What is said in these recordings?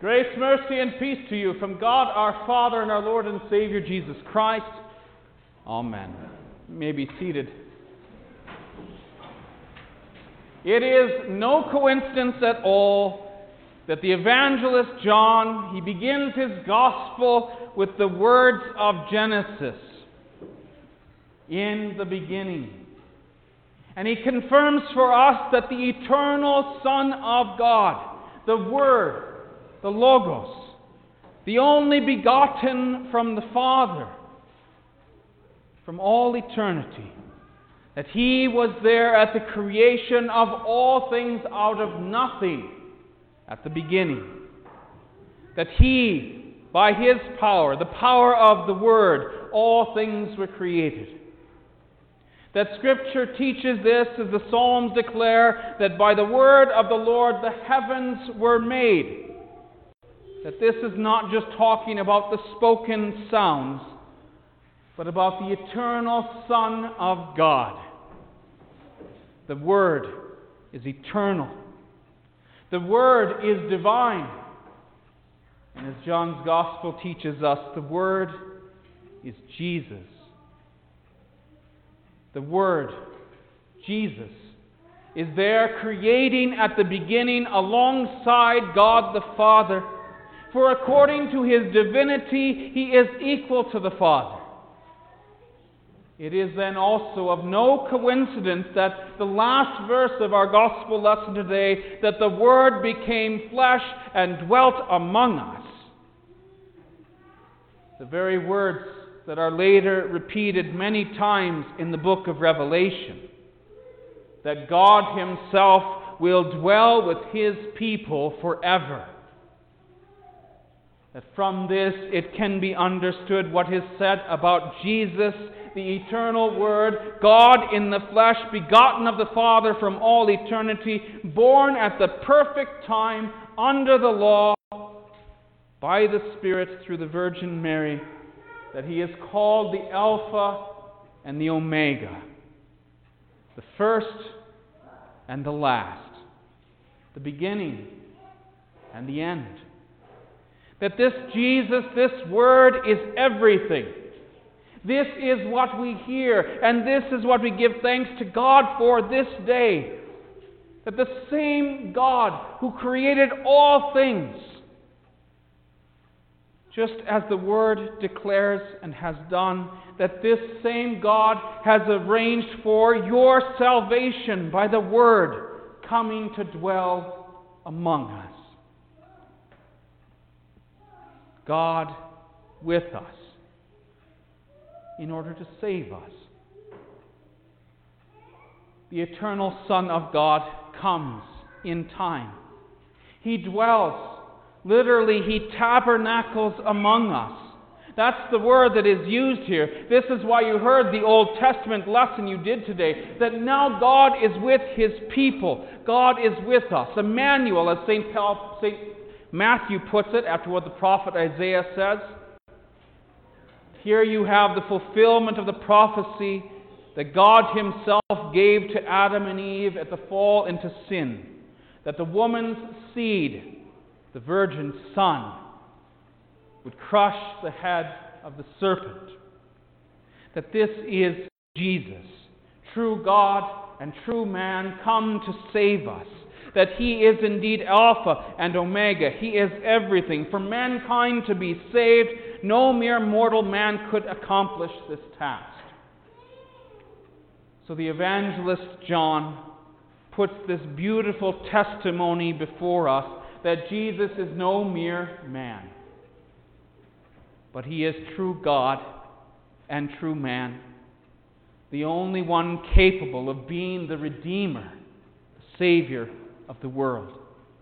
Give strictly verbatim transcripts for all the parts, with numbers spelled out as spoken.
Grace, mercy, and peace to you from God our Father and our Lord and Savior Jesus Christ. Amen. You may be seated. It is no coincidence at all that the evangelist John, he begins his gospel with the words of Genesis, in the beginning. And he confirms for us that the eternal Son of God, the Word, the Logos, the only begotten from the Father, from all eternity, that He was there at the creation of all things out of nothing at the beginning. That He, by His power, the power of the Word, all things were created. That Scripture teaches this, as the Psalms declare, that by the word of the Lord the heavens were made. That this is not just talking about the spoken sounds, but about the eternal Son of God. The Word is eternal. The Word is divine. And as John's Gospel teaches us, the Word is Jesus. The Word, Jesus, is there creating at the beginning alongside God the Father. For according to His divinity, He is equal to the Father. It is then also of no coincidence that the last verse of our Gospel lesson today, that the Word became flesh and dwelt among us. The very words that are later repeated many times in the book of Revelation, that God Himself will dwell with His people forever. That from this it can be understood what is said about Jesus, the eternal Word, God in the flesh, begotten of the Father from all eternity, born at the perfect time under the law, by the Spirit through the Virgin Mary, that He is called the Alpha and the Omega, the first and the last, the beginning and the end. That this Jesus, this Word, is everything. This is what we hear, and this is what we give thanks to God for this day. That the same God who created all things, just as the Word declares and has done, that this same God has arranged for your salvation by the Word coming to dwell among us. God with us in order to save us. The eternal Son of God comes in time. He dwells. Literally, He tabernacles among us. That's the word that is used here. This is why you heard the Old Testament lesson you did today, that now God is with His people. God is with us. Emmanuel, as Saint Paul, Saint Matthew puts it, after what the prophet Isaiah says. Here you have the fulfillment of the prophecy that God Himself gave to Adam and Eve at the fall into sin, that the woman's seed, the virgin Son, would crush the head of the serpent. That this is Jesus, true God and true man, come to save us. That He is indeed Alpha and Omega. He is everything. For mankind to be saved, no mere mortal man could accomplish this task. So the evangelist John puts this beautiful testimony before us that Jesus is no mere man, but He is true God and true man, the only one capable of being the Redeemer, the Savior of the world.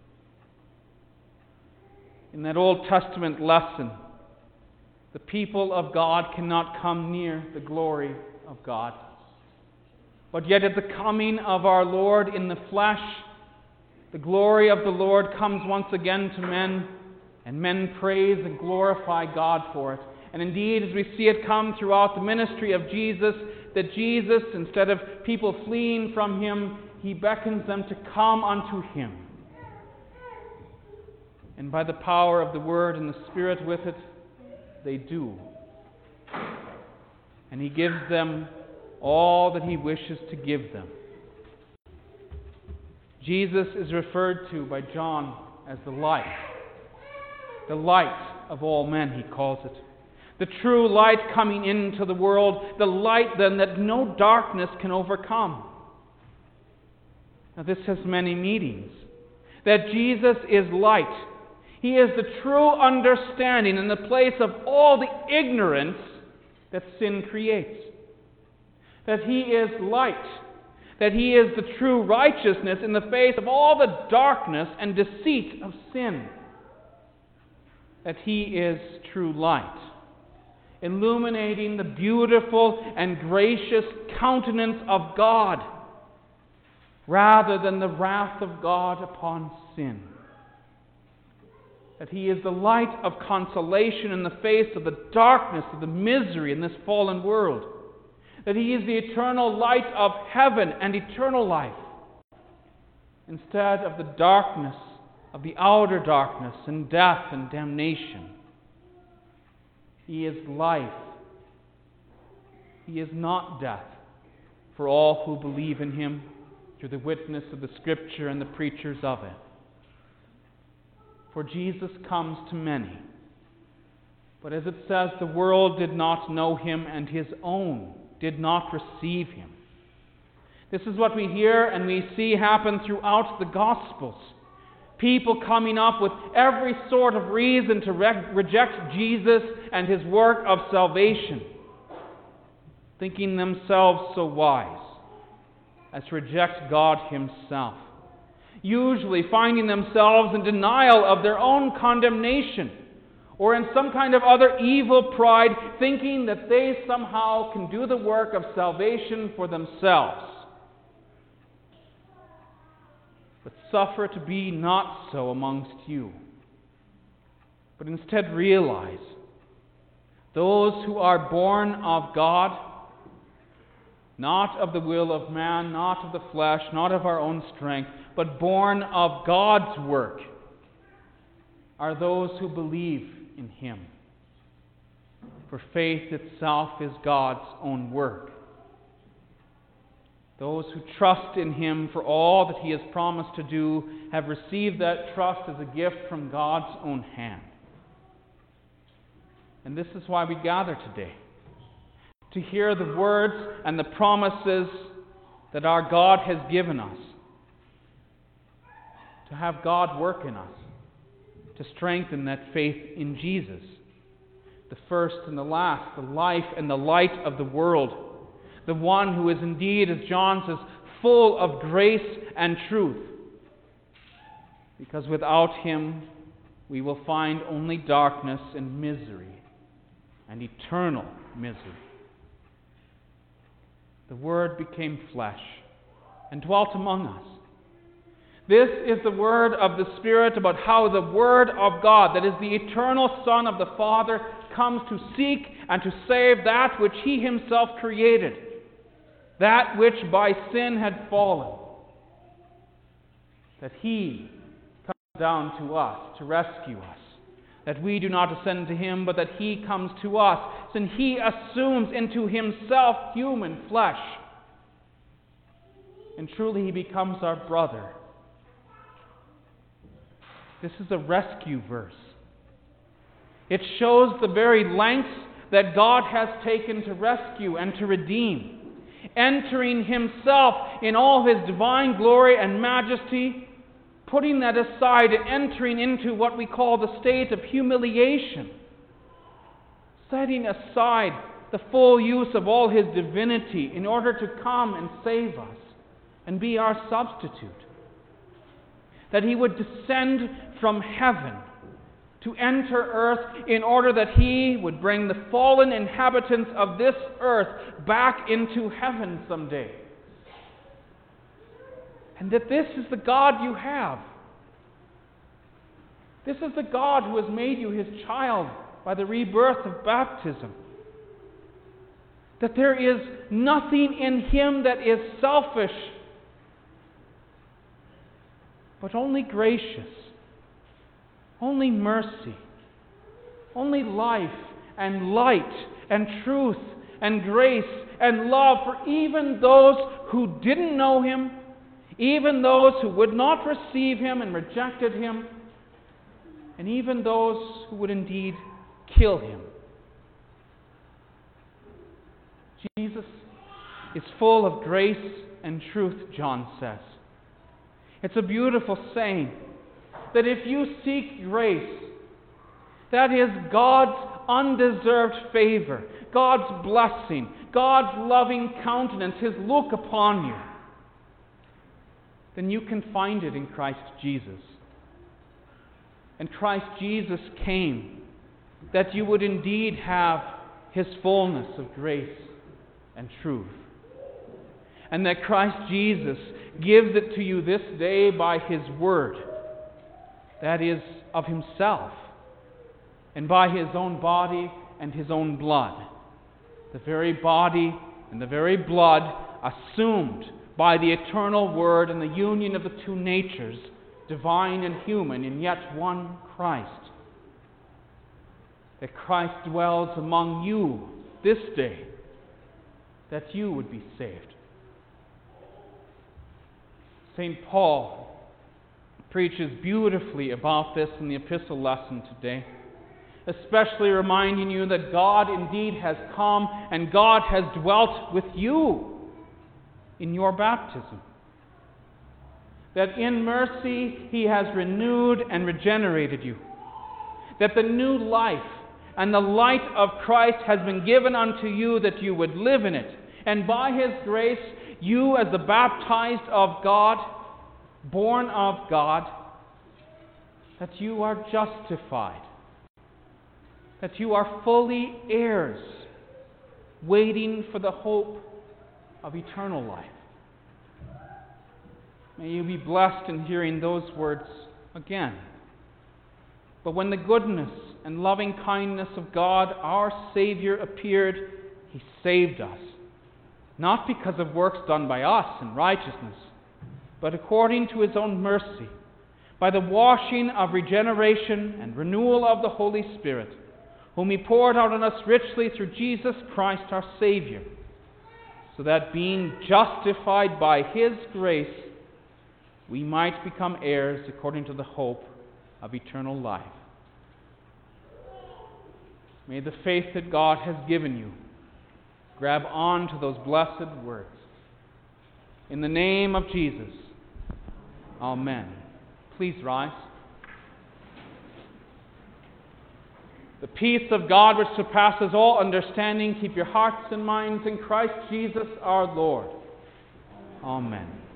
In that Old Testament lesson, the people of God cannot come near the glory of God. But yet at the coming of our Lord in the flesh, the glory of the Lord comes once again to men, and men praise and glorify God for it. And indeed, as we see it come throughout the ministry of Jesus, that Jesus, instead of people fleeing from Him, He beckons them to come unto Him. And by the power of the Word and the Spirit with it, they do. And He gives them all that He wishes to give them. Jesus is referred to by John as the light. The light of all men, he calls it. The true light coming into the world, the light then that no darkness can overcome. Now this has many meanings. That Jesus is light. He is the true understanding in the place of all the ignorance that sin creates. That He is light. That He is the true righteousness in the face of all the darkness and deceit of sin. That He is true light, illuminating the beautiful and gracious countenance of God, rather than the wrath of God upon sin. That He is the light of consolation in the face of the darkness of the misery in this fallen world. That He is the eternal light of heaven and eternal life, instead of the darkness of the outer darkness and death and damnation. He is life. He is not death for all who believe in Him through the witness of the Scripture and the preachers of it. For Jesus comes to many. But as it says, the world did not know Him, and His own did not receive Him. This is what we hear and we see happen throughout the Gospels. People coming up with every sort of reason to re- reject Jesus and His work of salvation, thinking themselves so wise as to reject God Himself, usually finding themselves in denial of their own condemnation, or in some kind of other evil pride, thinking that they somehow can do the work of salvation for themselves. But suffer to be not so amongst you, but instead realize those who are born of God, not of the will of man, not of the flesh, not of our own strength, but born of God's work, are those who believe in Him. For faith itself is God's own work. Those who trust in Him for all that He has promised to do have received that trust as a gift from God's own hand. And this is why we gather today, to hear the words and the promises that our God has given us, to have God work in us, to strengthen that faith in Jesus, the first and the last, the life and the light of the world, the one who is indeed, as John says, full of grace and truth. Because without Him, we will find only darkness and misery, and eternal misery. The Word became flesh and dwelt among us. This is the word of the Spirit about how the Word of God, that is the eternal Son of the Father, comes to seek and to save that which He Himself created, that which by sin had fallen. That He comes down to us to rescue us. That we do not ascend to Him, but that He comes to us. And He assumes into Himself human flesh. And truly He becomes our brother. This is a rescue verse. It shows the very lengths that God has taken to rescue and to redeem, entering Himself in all His divine glory and majesty, putting that aside and entering into what we call the state of humiliation, setting aside the full use of all His divinity in order to come and save us and be our substitute. That He would descend from heaven to enter earth in order that He would bring the fallen inhabitants of this earth back into heaven someday. And that this is the God you have. This is the God who has made you His child by the rebirth of baptism. That there is nothing in Him that is selfish, but only gracious, only mercy, only life and light and truth and grace and love for even those who didn't know Him, even those who would not receive Him and rejected Him, and even those who would indeed kill Him. Jesus is full of grace and truth, John says. It's a beautiful saying that if you seek grace, that is God's undeserved favor, God's blessing, God's loving countenance, His look upon you, then you can find it in Christ Jesus. And Christ Jesus came that you would indeed have His fullness of grace and truth. And that Christ Jesus gives it to you this day by His Word, that is, of Himself, and by His own body and His own blood. The very body and the very blood assumed by the eternal Word and the union of the two natures, divine and human, in yet one Christ. That Christ dwells among you this day, that you would be saved. Saint Paul preaches beautifully about this in the epistle lesson today, especially reminding you that God indeed has come and God has dwelt with you in your baptism. That in mercy He has renewed and regenerated you. That the new life and the light of Christ has been given unto you that you would live in it. And by His grace, you as the baptized of God, born of God, that you are justified. That you are fully heirs, waiting for the hope of eternal life. May you be blessed in hearing those words again. But when the goodness and loving kindness of God, our Savior, appeared, He saved us, not because of works done by us in righteousness, but according to His own mercy, by the washing of regeneration and renewal of the Holy Spirit, whom He poured out on us richly through Jesus Christ our Savior, so that being justified by His grace, we might become heirs according to the hope of eternal life. May the faith that God has given you grab on to those blessed words. In the name of Jesus, Amen. Please rise. The peace of God which surpasses all understanding, keep your hearts and minds in Christ Jesus our Lord. Amen.